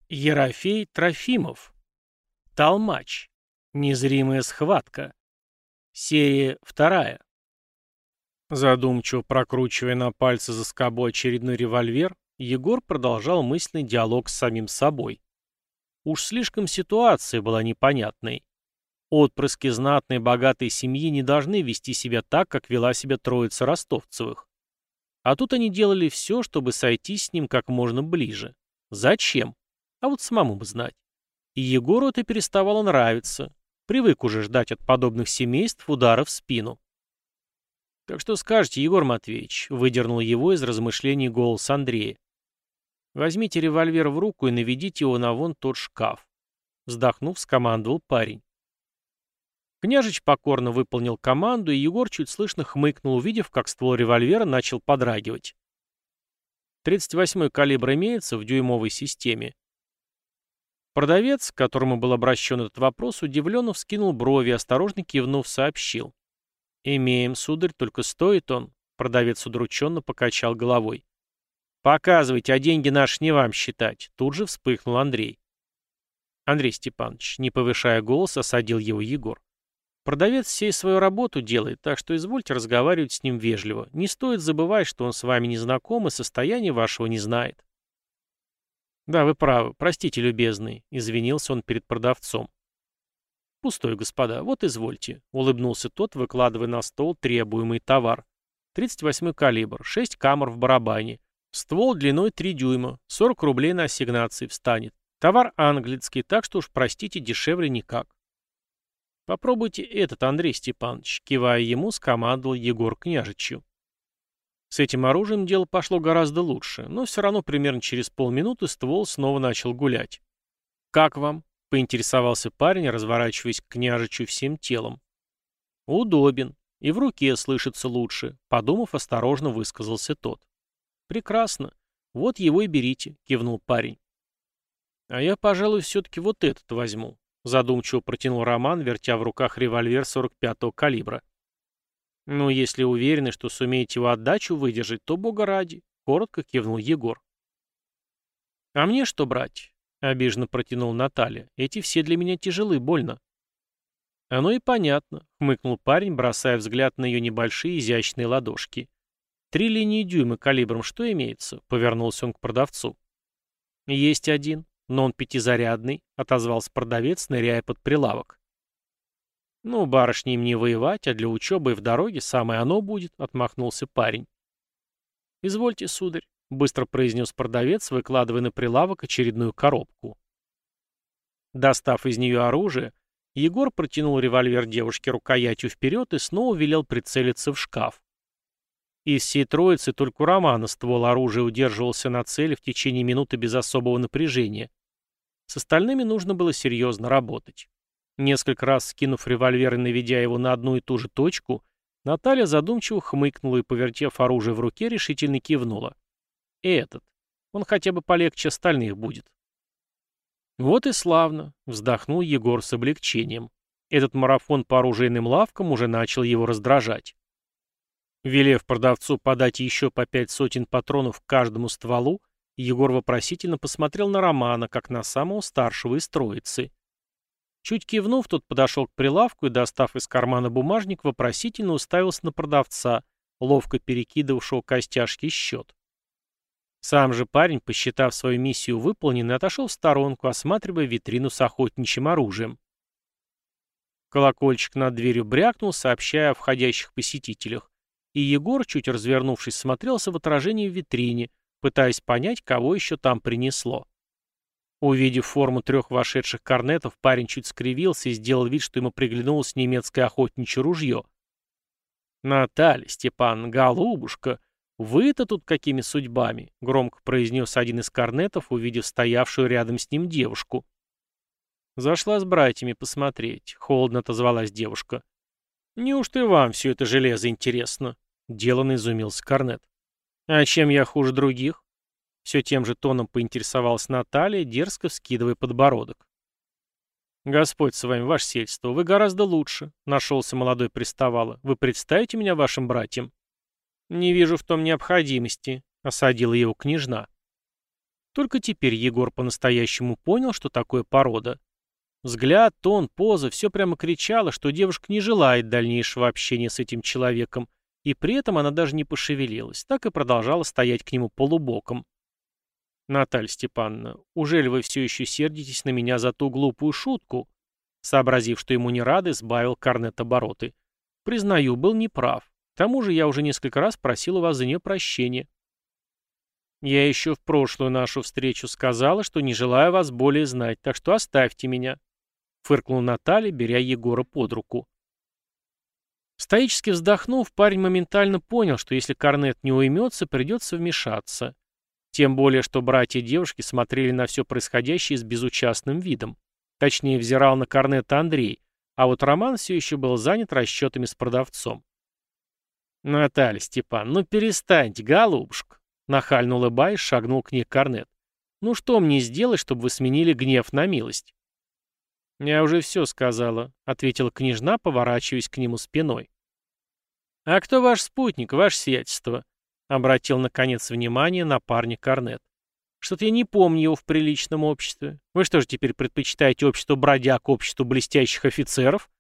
Ерофей Трофимов. Толмач. Незримая схватка. Серия вторая. Задумчиво прокручивая на пальце за скобой очередной револьвер, Егор продолжал мысленный диалог с самим собой. Уж слишком ситуация была непонятной. Отпрыски знатной богатой семьи не должны вести себя так, как вела себя троица Ростовцевых. А тут они делали все, чтобы сойтись с ним как можно ближе. Зачем? А вот самому бы знать. И Егору это переставало нравиться. Привык уже ждать от подобных семейств удара в спину. «Так что скажете, Егор Матвеевич?» — выдернул его из размышлений голос Андрея. «Возьмите револьвер в руку и наведите его на вон тот шкаф». Вздохнув, скомандовал парень. Княжич покорно выполнил команду, и Егор чуть слышно хмыкнул, увидев, как ствол револьвера начал подрагивать. 38-й калибр имеется в дюймовой системе. Продавец, к которому был обращен этот вопрос, удивленно вскинул брови и, осторожно кивнув, сообщил. «Имеем, сударь, только стоит он...» Продавец удрученно покачал головой. «Показывайте, а деньги наши не вам считать», — тут же вспыхнул Андрей. Андрей Степанович, не повышая голос, осадил его Егор. «Продавец всей свою работу делает, так что извольте разговаривать с ним вежливо. Не стоит забывать, что он с вами не знаком и состояния вашего не знает». «Да, вы правы. Простите, любезный», — извинился он перед продавцом. «Пустой, господа. Вот извольте», — улыбнулся тот, выкладывая на стол требуемый товар. 38-й калибр, 6 камер в барабане. Ствол длиной 3 дюйма, 40 рублей на ассигнации встанет. Товар английский, так что уж, простите, дешевле никак. «Попробуйте этот, Андрей Степанович», — кивая ему, скомандовал Егор княжичу. С этим оружием дело пошло гораздо лучше, но все равно примерно через полминуты ствол снова начал гулять. «Как вам?» — поинтересовался парень, разворачиваясь к княжичу всем телом. «Удобен. И в руке слышится лучше», — подумав, осторожно высказался тот. «Прекрасно. Вот его и берите», — кивнул парень. «А я, пожалуй, все-таки вот этот возьму», — задумчиво протянул Роман, вертя в руках револьвер 45-го калибра. «Ну, если уверены, что сумеете его отдачу выдержать, то бога ради», — коротко кивнул Егор. «А мне что брать?» — обиженно протянул Наталья. «Эти все для меня тяжелы, больно». «Оно и понятно», — хмыкнул парень, бросая взгляд на ее небольшие изящные ладошки. 3 линии дюйма калибром что имеется?» — повернулся он к продавцу. «Есть один, но он пятизарядный», — отозвался продавец, ныряя под прилавок. «Ну, барышне им не воевать, а для учебы и в дороге самое оно будет», — отмахнулся парень. «Извольте, сударь», — быстро произнес продавец, выкладывая на прилавок очередную коробку. Достав из нее оружие, Егор протянул револьвер девушке рукоятью вперед и снова велел прицелиться в шкаф. Из всей троицы только у Романа ствол оружия удерживался на цели в течение минуты без особого напряжения. С остальными нужно было серьезно работать. Несколько раз скинув револьвер и наведя его на одну и ту же точку, Наталья задумчиво хмыкнула и, повертев оружие в руке, решительно кивнула. «Этот. Он хотя бы полегче остальных будет». «Вот и славно», — вздохнул Егор с облегчением. Этот марафон по оружейным лавкам уже начал его раздражать. Велев продавцу подать еще по 5 сотен патронов к каждому стволу, Егор вопросительно посмотрел на Романа, как на самого старшего из троицы. Чуть кивнув, тот подошел к прилавку и, достав из кармана бумажник, вопросительно уставился на продавца, ловко перекидывавшего костяшки счет. Сам же парень, посчитав свою миссию выполненной, отошел в сторонку, осматривая витрину с охотничьим оружием. Колокольчик над дверью брякнул, сообщая о входящих посетителях, и Егор, чуть развернувшись, смотрелся в отражении в витрине, пытаясь понять, кого еще там принесло. Увидев форму 3 вошедших корнетов, парень чуть скривился и сделал вид, что ему приглянулось немецкое охотничье ружье. «Наталья, Степан, голубушка, вы-то тут какими судьбами?» — громко произнес один из корнетов, увидев стоявшую рядом с ним девушку. «Зашла с братьями посмотреть», — холодно отозвалась девушка. «Неужто и вам все это железо интересно?» — деланно изумился корнет. «А чем я хуже других?» Все тем же тоном поинтересовалась Наталья, дерзко вскидывая подбородок. «Господь с вами, ваше сельство, вы гораздо лучше», — нашелся молодой приставало. «Вы представите меня вашим братьям?» «Не вижу в том необходимости», — осадила его княжна. Только теперь Егор по-настоящему понял, что такое порода. Взгляд, тон, поза — все прямо кричало, что девушка не желает дальнейшего общения с этим человеком, и при этом она даже не пошевелилась, так и продолжала стоять к нему полубоком. «Наталья Степановна, ужели вы все еще сердитесь на меня за ту глупую шутку?» Сообразив, что ему не рады, сбавил Корнет обороты. «Признаю, был неправ. К тому же я уже несколько раз просил у вас за нее прощения». «Я еще в прошлую нашу встречу сказала, что не желаю вас более знать, так что оставьте меня», — фыркнула Наталья, беря Егора под руку. Стоически вздохнув, парень моментально понял, что если Корнет не уймется, придется вмешаться. Тем более, что братья и девушки смотрели на все происходящее с безучастным видом. Точнее, взирал на Корнета Андрей, а вот Роман все еще был занят расчетами с продавцом. «Наталья Степан, ну перестаньте, голубушка!» Нахально улыбаясь, шагнул к ней Корнет. «Ну что мне сделать, чтобы вы сменили гнев на милость?» «Я уже все сказала», — ответила княжна, поворачиваясь к нему спиной. «А кто ваш спутник, ваше сиятельство?» — обратил, наконец, внимание на парня Корнет. «Что-то я не помню его в приличном обществе. Вы что же теперь предпочитаете общество бродяг обществу блестящих офицеров?»